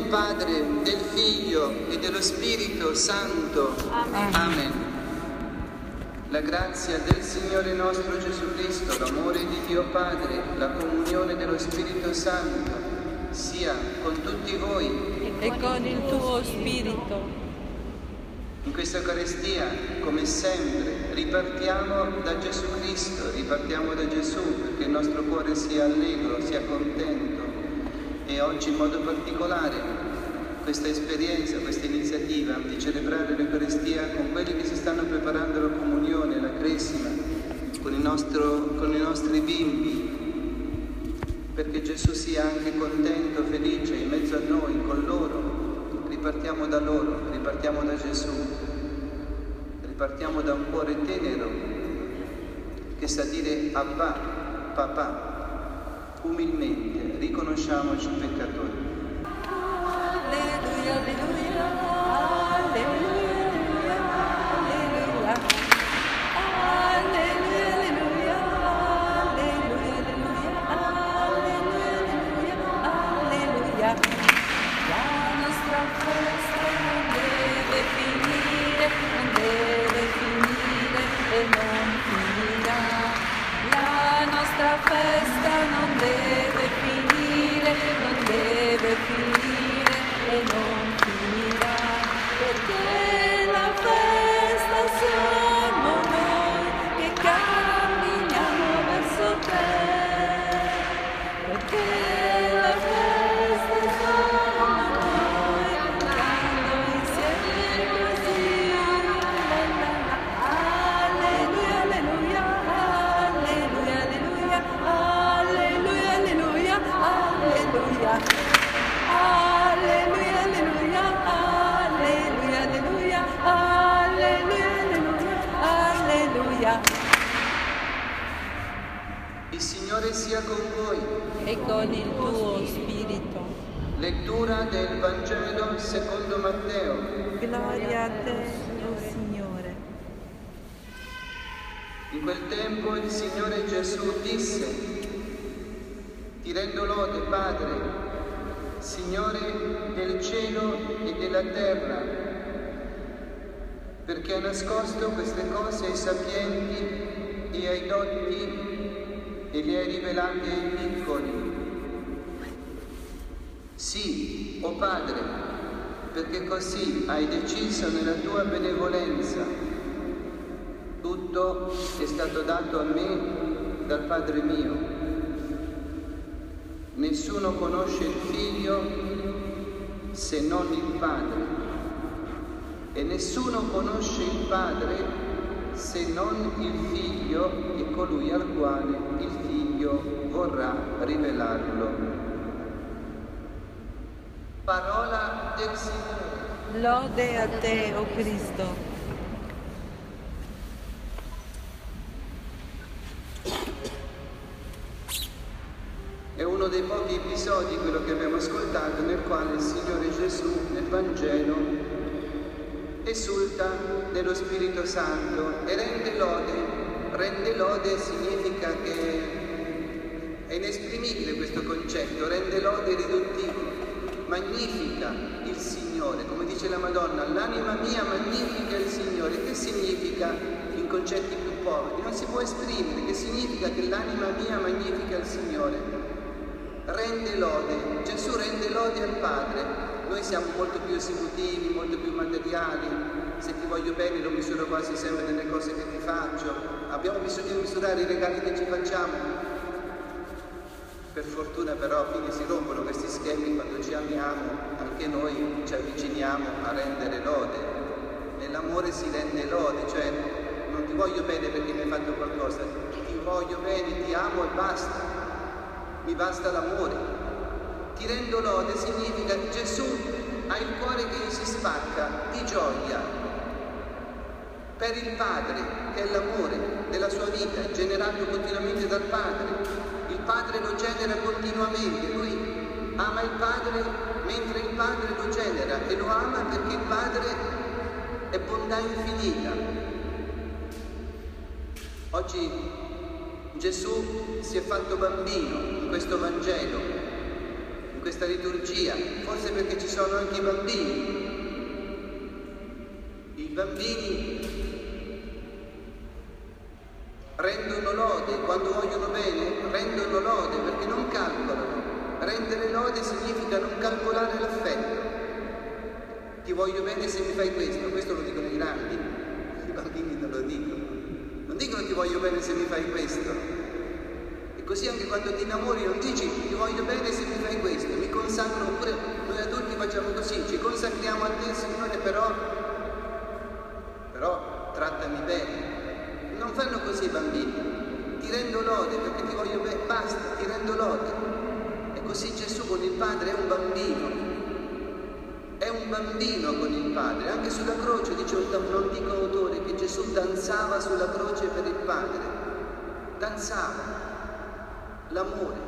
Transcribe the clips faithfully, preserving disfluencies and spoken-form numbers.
Padre, del Figlio e dello Spirito Santo. Amen. Amen. La grazia del Signore nostro Gesù Cristo, l'amore di Dio Padre, la comunione dello Spirito Santo sia con tutti voi E con il tuo spirito. in questa Eucaristia. Come sempre ripartiamo da Gesù Cristo, ripartiamo da Gesù perché il nostro cuore sia allegro, sia contento. E oggi in modo particolare questa esperienza, questa iniziativa di celebrare l'Eucaristia con quelli che si stanno preparando alla comunione, alla cresima, con il nostro, con i nostri bimbi, perché Gesù sia anche contento, felice in mezzo a noi, con loro. Ripartiamo da loro, ripartiamo da Gesù, ripartiamo da un cuore tenero che sa dire Abba, papà, umilmente riconosciamoci peccatori. Alleluia, alleluia, alleluia, alleluia, alleluia, alleluia, alleluia, alleluia, alleluia, alleluia. La nostra festa non deve finire, non deve finire e non finirà. La nostra festa non deve finire, non deve finire e non finirà, perché la festa siamo noi che camminiamo verso te, perché la festa siamo noi cantando insieme così. La, la, la. Alleluia, alleluia, alleluia, alleluia, alleluia, alleluia, alleluia. Alleluia, alleluia, alleluia, alleluia, alleluia, alleluia, alleluia. Il Signore sia con voi. E con il tuo spirito. Lettura del Vangelo secondo Matteo. Gloria a te, o Signore. In quel tempo il Signore Gesù disse: Ti rendo lode, Padre, Signore del cielo e della terra, perché hai nascosto queste cose ai sapienti e ai dotti e le hai rivelate ai piccoli. Sì, o Padre, perché così hai deciso nella tua benevolenza. Tutto è stato dato a me dal Padre mio. Nessuno conosce il Figlio se non il Padre, e nessuno conosce il Padre se non il Figlio e colui al quale il Figlio vorrà rivelarlo. Parola del Signore. Lode a te, o Cristo. È uno dei pochi episodi, quello che abbiamo ascoltato, nel quale il Signore Gesù nel Vangelo esulta dello Spirito Santo e rende lode. Rende lode significa che è inesprimibile questo concetto, rende lode riduttivo, magnifica il Signore, come dice la Madonna, l'anima mia magnifica il Signore. Che significa in concetti più poveri? Non si può esprimere. Che significa che l'anima mia magnifica il Signore? Rende lode, Gesù rende lode al Padre. Noi siamo molto più esecutivi, molto più materiali. Se ti voglio bene lo misuro quasi sempre nelle cose che ti faccio. Abbiamo bisogno di misurare i regali che ci facciamo. Per fortuna però a fine si rompono questi schemi. Quando ci amiamo anche noi ci avviciniamo a rendere lode. Nell'amore si rende lode, cioè non ti voglio bene perché mi hai fatto qualcosa, ti voglio bene, ti amo e basta. Mi basta l'amore. Ti rendo lode significa che Gesù ha il cuore che gli si spacca di gioia per il Padre, che è l'amore della sua vita, generato continuamente dal Padre. Il Padre lo genera continuamente, lui ama il Padre mentre il Padre lo genera e lo ama perché il Padre è bontà infinita. Oggi Gesù si è fatto bambino in questo Vangelo, in questa liturgia, forse perché ci sono anche i bambini. I bambini rendono lode, quando vogliono bene, rendono lode perché non calcolano. Rendere lode significa non calcolare l'affetto. Ti voglio bene se mi fai questo, questo lo dicono i grandi, i bambini non lo dicono. Non dicono ti voglio bene se mi fai questo. E così anche quando ti innamori non dici ti voglio bene se mi fai questo, mi consacro, oppure noi adulti facciamo così, ci consacriamo a te Signore, però, però trattami bene. Non fanno così i bambini, ti rendo lode perché ti voglio bene, basta, ti rendo lode. E così Gesù con il Padre è un bambino, è un bambino con il Padre. Anche sulla croce dice un antico autore che Gesù danzava sulla croce per il Padre, danzava l'amore.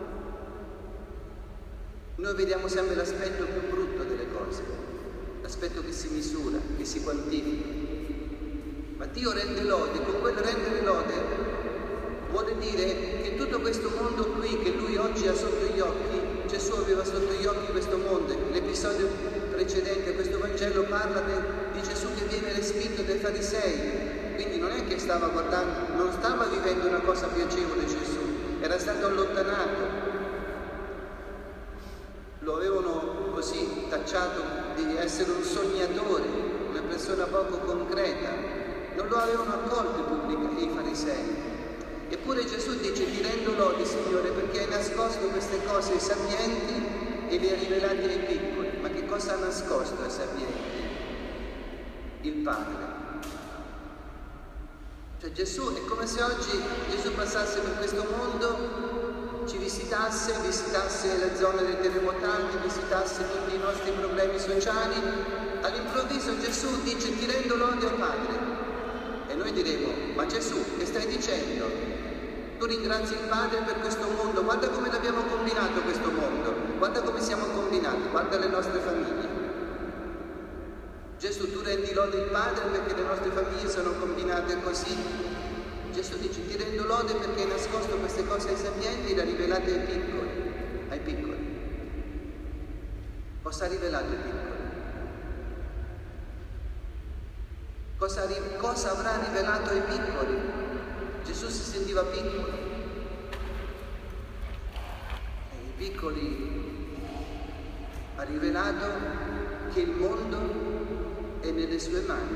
Noi vediamo sempre l'aspetto più brutto delle cose, l'aspetto che si misura, che si quantifica. Ma Dio rende lode, con quello rendere lode vuole dire che tutto questo mondo qui che Lui oggi ha sotto gli occhi, Gesù aveva sotto gli occhi questo mondo. L'episodio precedente, questo Vangelo parla de, di Gesù che viene respinto dai farisei, quindi non è che stava guardando, non stava vivendo una cosa piacevole Gesù, era stato allontanato, lo avevano così tacciato di essere un sognatore, una persona poco concreta. Non lo avevano accolto i pubblici, i farisei. Eppure Gesù dice ti rendo lode Signore perché hai nascosto queste cose ai sapienti e le hai rivelate ai piccoli. Ma che cosa ha nascosto ai sapienti? Il Padre. Cioè Gesù è come se oggi Gesù passasse per questo mondo, ci visitasse, visitasse le zone dei terremotati, visitasse tutti i nostri problemi sociali. All'improvviso Gesù dice ti rendo lode al Padre. E noi diremo, ma Gesù, che stai dicendo? Tu ringrazi il Padre per questo mondo, guarda come l'abbiamo combinato questo mondo, guarda come siamo combinati, guarda le nostre famiglie. Gesù, tu rendi lode il Padre perché le nostre famiglie sono combinate così. Gesù dice, ti rendo lode perché hai nascosto queste cose ai sapienti e le hai rivelate ai piccoli. Ai piccoli. Cosa ha rivelato ai piccoli? Cosa, cosa avrà rivelato ai piccoli? Gesù si sentiva piccolo. E ai piccoli ha rivelato che il mondo è nelle sue mani.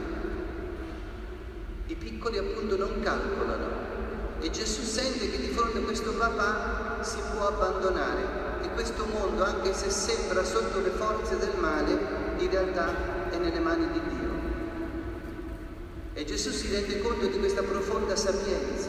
I piccoli appunto non calcolano e Gesù sente che di fronte a questo papà si può abbandonare, che questo mondo, anche se sembra sotto le forze del male, in realtà è nelle mani di Dio. E Gesù si rende conto di questa profonda sapienza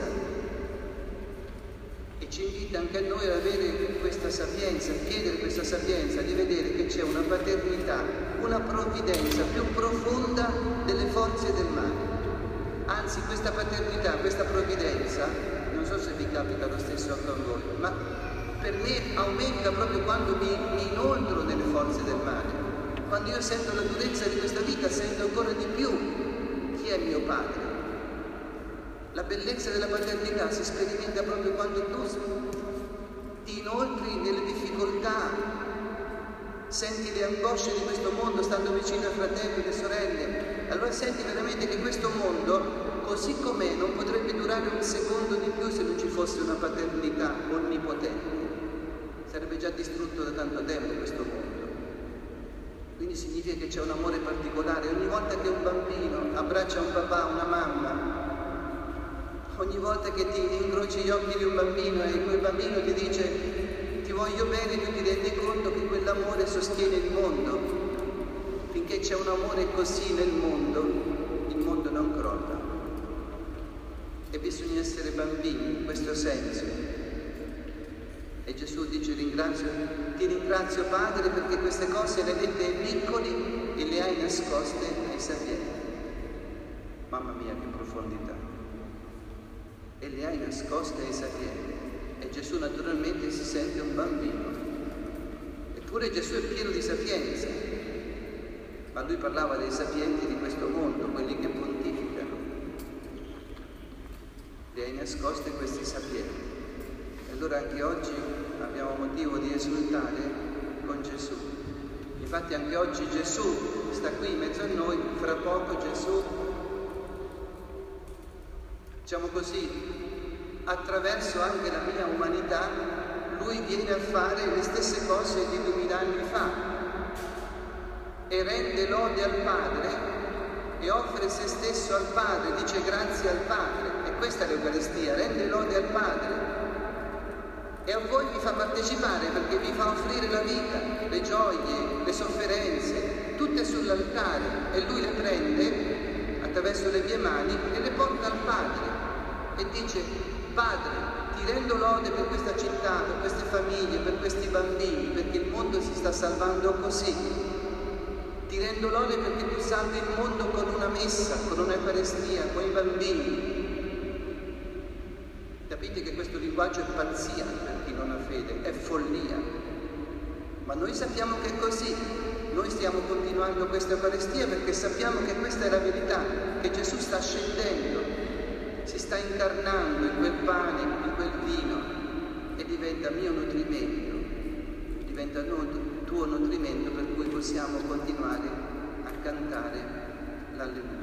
e ci invita anche a noi ad avere questa sapienza, a chiedere questa sapienza, di vedere che c'è una paternità, una provvidenza più profonda delle forze del male. Anzi, questa paternità, questa provvidenza, non so se vi capita lo stesso anche a voi, ma per me aumenta proprio quando mi, mi inoltro nelle forze del male. Quando io sento la durezza di questa vita, sento ancora di più chi è mio padre. La bellezza della paternità si sperimenta proprio quando tu ti inoltri nelle difficoltà, senti le angosce di questo mondo stando vicino ai fratelli e alle sorelle. Allora senti veramente che questo mondo, così com'è, non potrebbe durare un secondo di più se non ci fosse una paternità onnipotente. Sarebbe già distrutto da tanto tempo questo mondo. Quindi significa che c'è un amore particolare. Ogni volta che un bambino abbraccia un papà, una mamma, ogni volta che ti incroci gli occhi di un bambino e quel bambino ti dice ti voglio bene, tu ti rendi conto che quell'amore sostiene il mondo. Finché c'è un amore così nel mondo, il mondo non crolla. E bisogna essere bambini in questo senso. E Gesù dice ringrazio, ti ringrazio Padre perché queste cose le hai dette ai piccoli e le hai nascoste ai sapienti. Mamma mia che profondità. E le hai nascoste ai sapienti. E Gesù naturalmente si sente un bambino. Eppure Gesù è pieno di sapienza. Ma lui parlava dei sapienti di questo mondo, quelli che pontificano. Le hai nascoste questi sapienti. E allora anche oggi abbiamo motivo di esultare con Gesù. Infatti anche oggi Gesù sta qui in mezzo a noi, fra poco Gesù, diciamo così, attraverso anche la mia umanità, lui viene a fare le stesse cose di duemila anni fa e rende lode al Padre e offre se stesso al Padre, dice grazie al Padre. E questa è l'Eucaristia, rende lode al Padre. E a voi vi fa partecipare perché vi fa offrire la vita, le gioie, le sofferenze, tutte sull'altare, e lui le prende attraverso le mie mani e le porta al Padre e dice: Padre, ti rendo lode per questa città, per queste famiglie, per questi bambini, perché il mondo si sta salvando così. Ti rendo lode perché tu salvi il mondo con una messa, con un'Eucaristia, con i bambini. Capite che questo linguaggio è pazzia per chi non ha fede, è follia. Ma noi sappiamo che è così. Noi stiamo continuando questa Eucaristia perché sappiamo che questa è la verità, che Gesù sta scendendo, si sta incarnando in quel pane, in quel vino, e diventa mio nutrimento, diventa tuo nutrimento, per cui possiamo continuare a cantare l'Alleluia.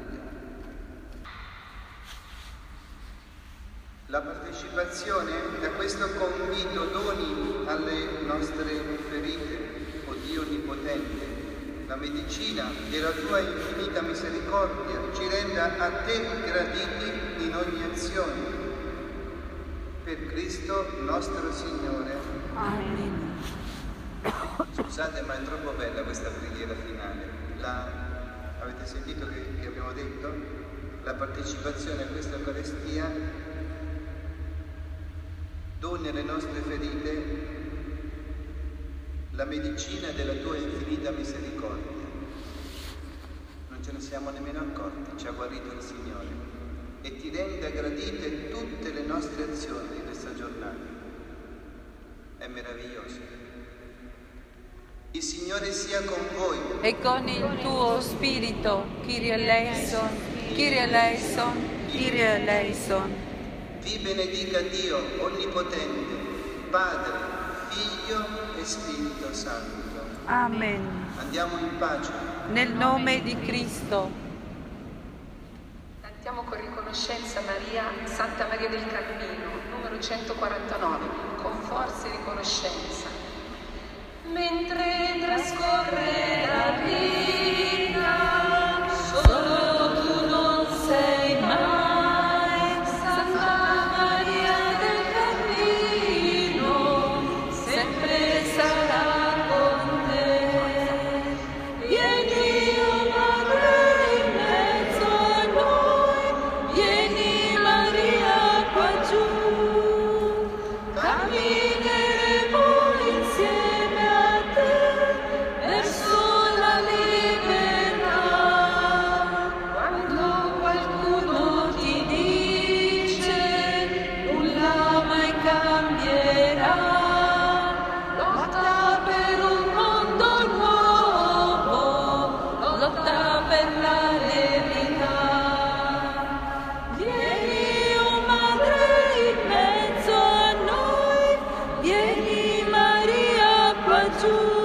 La partecipazione a questo convito doni alle nostre ferite, o Dio Onnipotente, la medicina della tua infinita misericordia ci renda a te graditi in ogni azione. Per Cristo nostro Signore. Amen. Scusate, ma è troppo bella questa preghiera finale. La, avete sentito che, che abbiamo detto? La partecipazione a questa Eucaristia doni alle nostre ferite la medicina della tua infinita misericordia. Non ce ne siamo nemmeno accorti, ci ha guarito il Signore, e ti renda gradite tutte le nostre azioni di questa giornata. È meraviglioso. Il Signore sia con voi. E con il tuo spirito, Kyrie eleison, Kyrie eleison, Kyrie eleison. Vi benedica Dio Onnipotente, Padre, Figlio e Spirito Santo. Amen. Andiamo in pace. Nel nome di Cristo. Cantiamo con riconoscenza Maria, Santa Maria del Cammino, numero centoquarantanove, con forza e riconoscenza. Mentre trascorre la vita, solo tu non sei mai. Vieni Maria qua giù.